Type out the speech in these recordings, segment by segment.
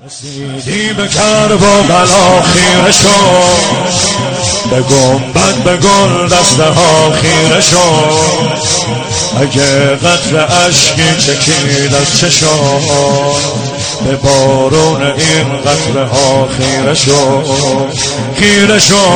رسیدی به کربلا خیره شو، به گنبد به گل دسته ها خیره شو. اگه قطره اشکی چکید از چشم، به بارون این قطره ها خیره شو، خیره شو.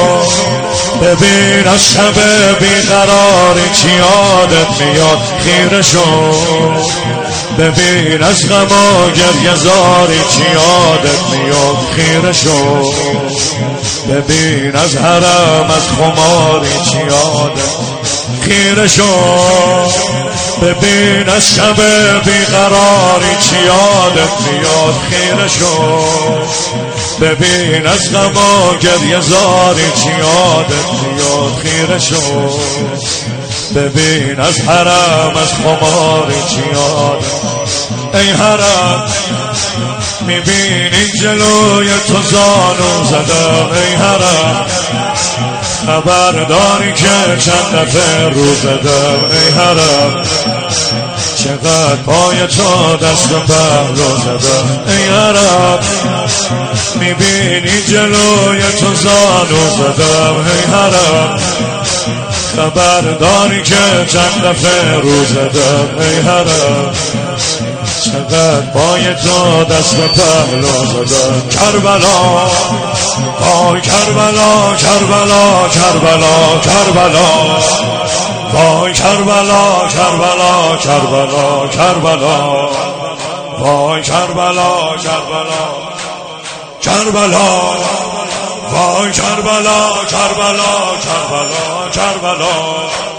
ببین از شب بیقراری چی یادت میاد، خیره شو. ببین از غم و گریه زاری چی یادت میاد، خیره شو. ببین از حرم از خماری چی یادت، خیره شو. ببین از شب بیقراری چی یادت میاد، خیره شو. ببین از غم و گریه زاری چی یادت میاد، خیره شو. ببین از حرم از خماری چی یادت. ای حرم میبینی جلوی تو زانو زدم، ای حرم خبرداری که چند دفعه رو زدم، ای حرم چقدر پای تو دست پهلو زدم، ای حرم میبینی جلوی تو زانو زدم، ای حرم خبرداری که چند دفعه رو زدم، ای حرم چقدر پای تو دست پهلو زدم. کربلا وای کربلا، کربلا کربلا کربلا، وای کربلا کربلا کربلا کربلا، وای کربلا کربلا کربلا، وای کربلا کربلا کربلا کربلا.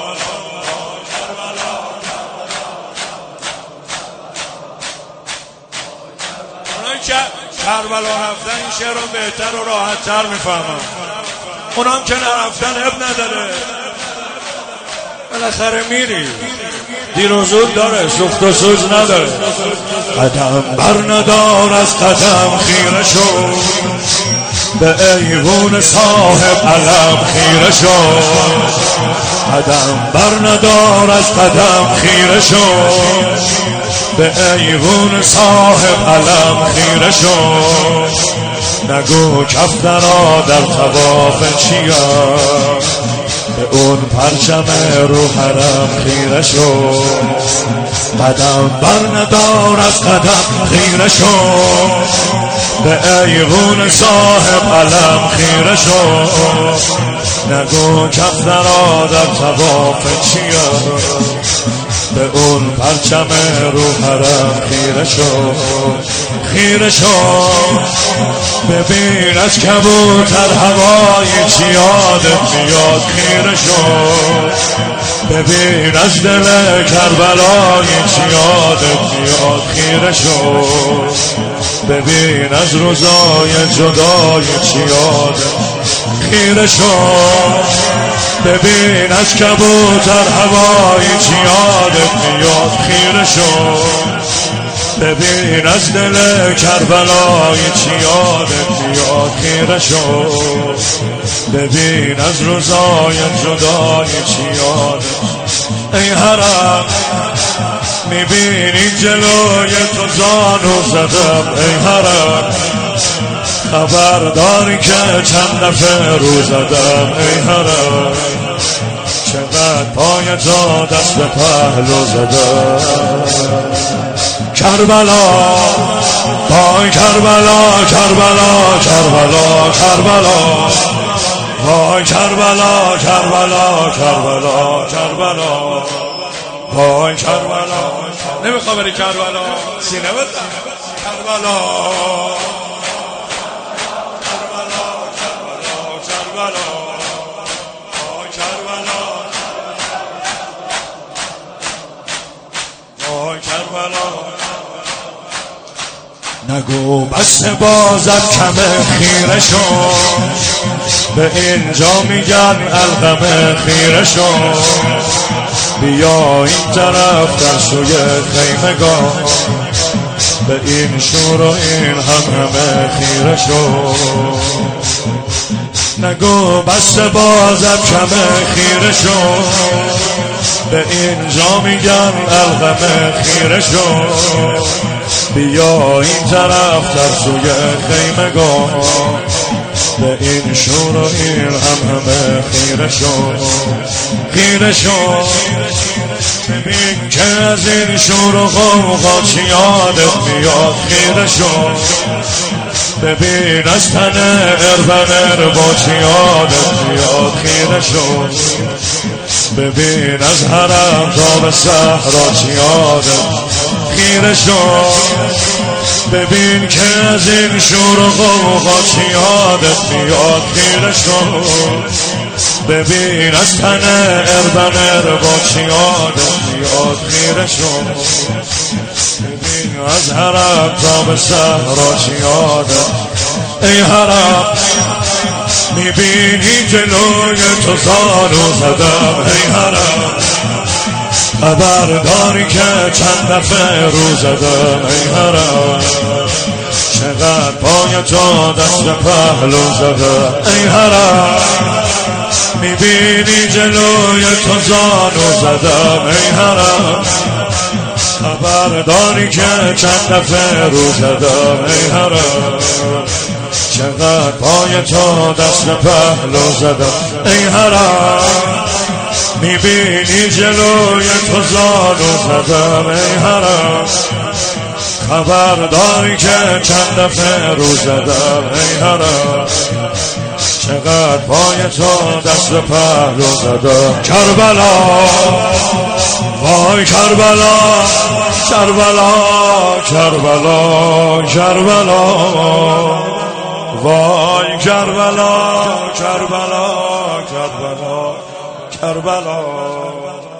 کربلا رفتن این شعر رو بهتر و راحت تر میفهمم، اونام که نرفتن اب نداره، بالاخره میری، دیر و زود داره، سوخت و سوز نداره. قدم بر ندار از قدم خیره شو، به ایوون صاحب علم خیره شو. قدم بر ندار از قدم خیره شو، به ایوون صاحب علم خیره شو. نگو کفترا در طواف چیم، به اون پرچم رو حرم خیره شو. قدم بر ندار از قدم خیره شو، به ایوون صاحب علم خیره شو. نگو کفترا در طواف چیم، به اون پرچم رو حرم خیره شو، خیره شو. ببین از کبوتر هوای چی یادت میاد، خیره شو. ببین از دل کربلای چی یادت میاد، خیره شو. ببین از روزای جدای چی یادت، خیره شو. ببین از کبوتر هوای چی یادت میاد، خیره شو. ببین از دل کربلای چی یادت میاد، خیره شو. ببین از روزای جدای چی یادت. ای حرم میبینی جلوی تو زانو زدم، ای حرم خبرداری که چند دفعه رو زدم، ای حرم چقدر پای تو دست پهلو زدم. کربلا وای کربلا کربلا کربلا کربلا، وای کربلا کربلا کربلا کربلا، وای کربلا. نمیخوام بری کربلا، سینه بزن کربلا کربلا کربلا کربلا، وای کربلا وای کربلا. نگو بس بازت کمه خیره شو، به اینجا میگن القمه خیره شو. بیا این طرف در سوی خیمگاه، به این شور و این همه خیره شو. نگو بس بازت کمه خیره شو، به اینجا میگن القمه خیره شو. بیا این طرف در سوی خیمگان، به این شور و این همه خیره شد، خیره شد. ببین که از این شور و غوغا چی یادت میاد، خیره شد. ببین از تن اربن با چی یادت میاد، خیره شد. ببین از حرم تا به صحرا چی یادت خیره شد. ببین که از این شور و غوغا چی یادت میاد، خیره شد. ببین از تن اربن با چی یادت میاد، خیره شد. ببین از حرم تا به صحرا چی یادت. ای حرم میبینی جلوی تو زانو زدم، ای حرم خبرداری که چند دفعه رو زدم، ای حرم چقدر پای تو دست پهلو زدم، ای حرم میبینی جلوی تو زانو زدم، ای حرم خبرداری که چند دفعه رو زدم، ای حرم چقدر پای تو دست پهلو زدم، ای حرم میبینی جلوی تو زانو زدم، ای حرم خبرداری که چند دفعه رو زدم، ای حرم چقدر پای تو دست پهلو زدم. کربلا وای کربلا، کربلا کربلا کربلا، وای کربلا کربلا کربلا کربلا.